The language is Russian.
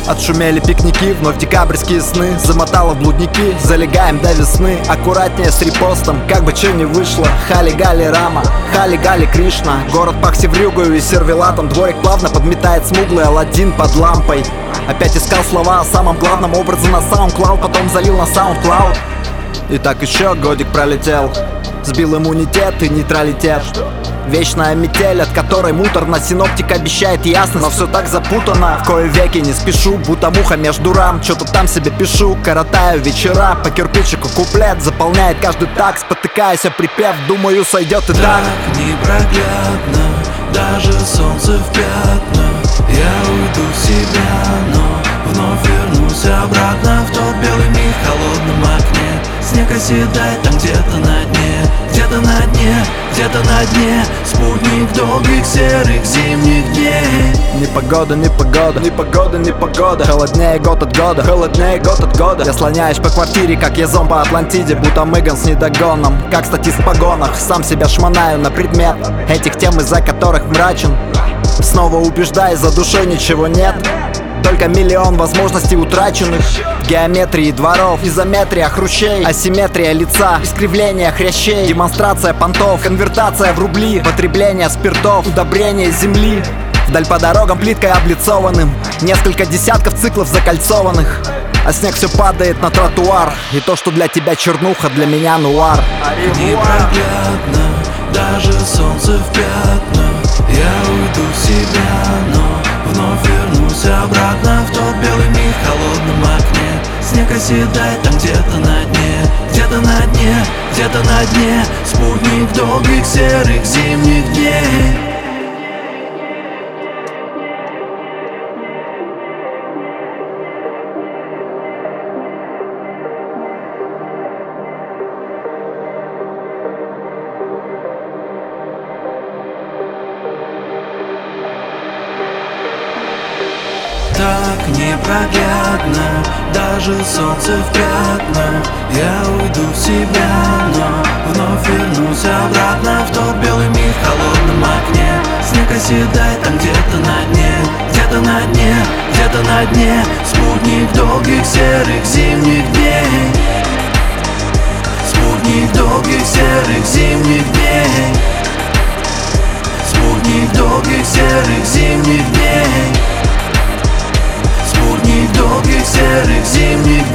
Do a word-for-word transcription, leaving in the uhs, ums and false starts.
Отшумели пикники, вновь декабрьские сны. Замотало в блудники, залегаем до весны. Аккуратнее с репостом, как бы че не вышло. Хали-гали Рама, хали-гали Кришна. Город пах севрюгою и сервелатом. Дворик плавно подметает смуглый Аладдин под лампой. Опять искал слова о самом главном, образы на SoundCloud, потом залил на SoundCloud. И так еще годик пролетел, сбил иммунитет и нейтралитет. Вечная метель, от которой муторно. Синоптик обещает ясно, но все так запутано. В кое веки не спешу, будто муха между рам. Что-то там себе пишу, коротаю вечера. По кирпичику куплет заполняет каждый так. Спотыкаясь о припев, думаю, сойдет и так. Так непроглядно, даже солнце в пятнах. Я уйду в себя, но вновь вернусь обратно в тот белый миг в холодном окне. Снег оседает там где-то на дне, где-то на дне, где-то на дне. Спутник долгих серых зимних дней. Непогода, непогода, непогода, непогода. Холоднее год от года, холоднее год от года. Я слоняюсь по квартире, как езон по Атлантиде, будто Мэган с недогоном, как статист в погонах. Сам себя шмонаю на предмет этих тем, из-за которых мрачен. Снова убеждаясь, за душой ничего нет, только миллион возможностей утраченных. Геометрии дворов, изометрия хрущей, асимметрия лица, искривление хрящей, демонстрация понтов, конвертация в рубли, потребление спиртов, удобрение земли. Вдаль по дорогам плиткой облицованным, несколько десятков циклов закольцованных. А снег все падает на тротуар, и то, что для тебя чернуха, для меня нуар. Непроглядно, даже солнце в пятнах. Я уйду в себя, но вновь вернусь обратно в тот белый миг в холодном окне. Снег оседает там где-то на дне, где-то на дне, где-то на дне. Спутник долгих серых зимних дней. Так непроглядно, даже солнце в пятнах. Я уйду в себя, но вновь вернусь обратно в тот белый миг в холодном окне. Снег оседает там где-то на дне, где-то на дне, где-то на дне. Спутник долгих серых зимних дней. Спутник долгих серых зимних дней. Спутник долгих серых зимних дней. Спутник долгих серых зимних